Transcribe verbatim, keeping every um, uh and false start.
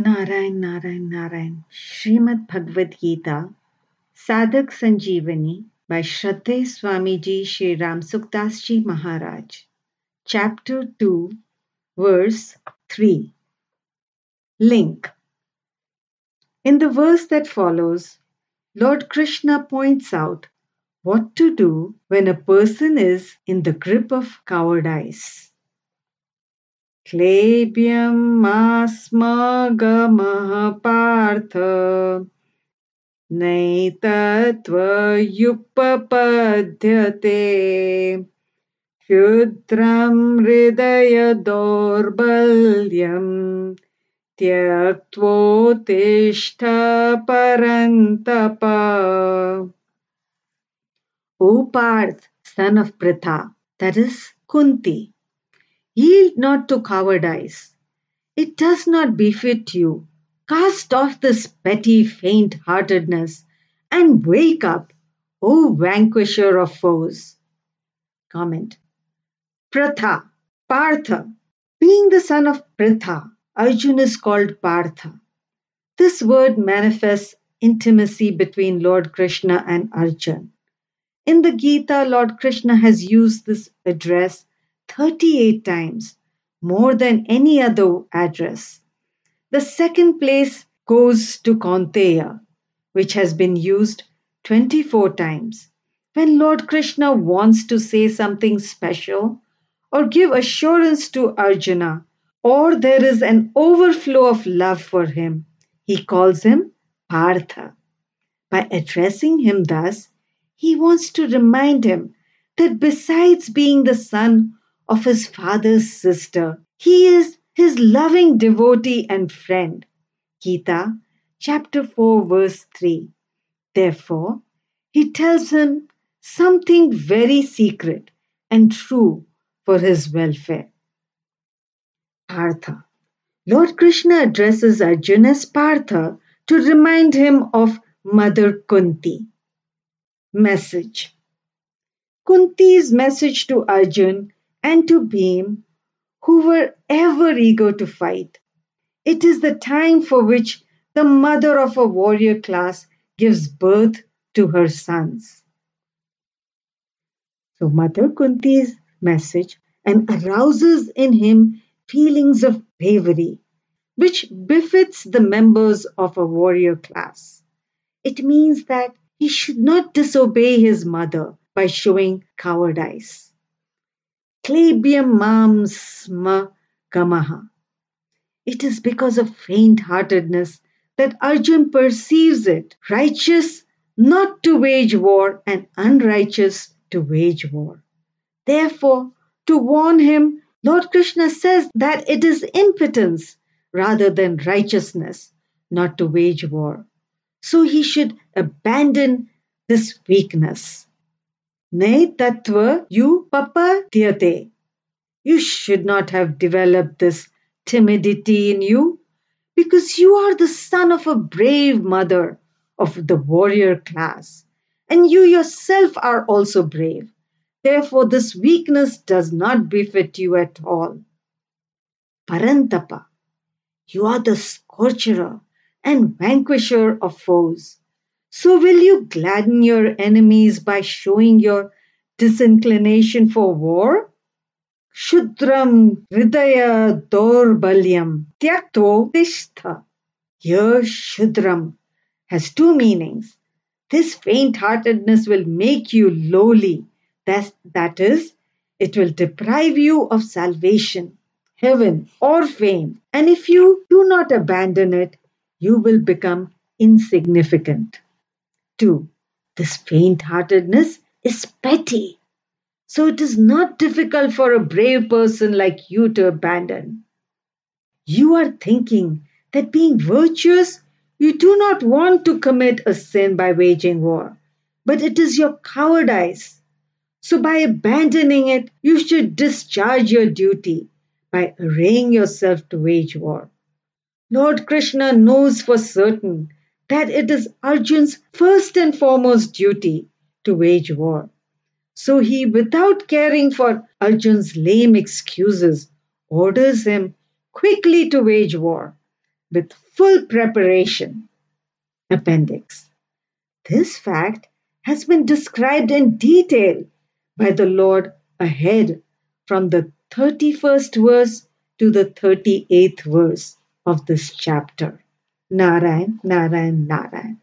Narayan, Narayan, Narayan. Srimad Bhagavad Gita, Sadhak Sanjeevani by Shraddhe Swamiji Shri Ram Sukdas Ji Maharaj. Chapter two, Verse three. Link. In the verse that follows, Lord Krishna points out what to do when a person is in the grip of cowardice. Klebyam asmagamah partha नैतत्त्वयुपपद्यते क्षुद्रं हृदयदौर्बल्यं त्यक्त्वोत्तिष्ठ परन्तप. O Parth, son of Pritha, that is Kunti, yield not to cowardice. It does not befit you. Cast off this petty faint-heartedness and wake up, O vanquisher of foes. Comment. Pratha, Partha. Being the son of Pritha, Arjuna is called Partha. This word manifests intimacy between Lord Krishna and Arjuna. In the Gita, Lord Krishna has used this address thirty-eight times, more than any other address. The second place goes to Kaunteya, which has been used twenty-four times. When Lord Krishna wants to say something special or give assurance to Arjuna, or there is an overflow of love for him, he calls him Partha. By addressing him thus, he wants to remind him that besides being the son of his father's sister, he is his loving devotee and friend. Gita, chapter four, verse three. Therefore, he tells him something very secret and true for his welfare. Partha. Lord Krishna addresses Arjuna as Partha to remind him of Mother Kunti. Message. Kunti's message to Arjun and to Bhim, who were ever eager to fight. It is the time for which the mother of a warrior class gives birth to her sons. So Mother Kunti's message and arouses in him feelings of bravery, which befits the members of a warrior class. It means that he should not disobey his mother by showing cowardice. Klebyam mam sma gamaha. It is because of faint-heartedness that Arjun perceives it righteous not to wage war and unrighteous to wage war. Therefore, to warn him, Lord Krishna says that it is impotence rather than righteousness not to wage war. So he should abandon this weakness. Ne tattva yu papadyate. You should not have developed this timidity in you because you are the son of a brave mother of the warrior class and you yourself are also brave. Therefore, this weakness does not befit you at all. Parantapa. You are the scorcher and vanquisher of foes. So will you gladden your enemies by showing your disinclination for war? Shudram hridaya dorbalyam tyakto tishtha. Here Shudram has two meanings. This faint-heartedness will make you lowly. That, that is, it will deprive you of salvation, heaven, or fame. And if you do not abandon it, you will become insignificant. Two, this faint-heartedness is petty. So it is not difficult for a brave person like you to abandon. You are thinking that being virtuous, you do not want to commit a sin by waging war, but it is your cowardice. So by abandoning it, you should discharge your duty by arraying yourself to wage war. Lord Krishna knows for certain that it is Arjun's first and foremost duty to wage war. So he, without caring for Arjun's lame excuses, orders him quickly to wage war. with full preparation. Appendix. This fact has been described in detail by the Lord ahead from the thirty-first verse to the thirty-eighth verse of this chapter. Narayan, Narayan, Narayan.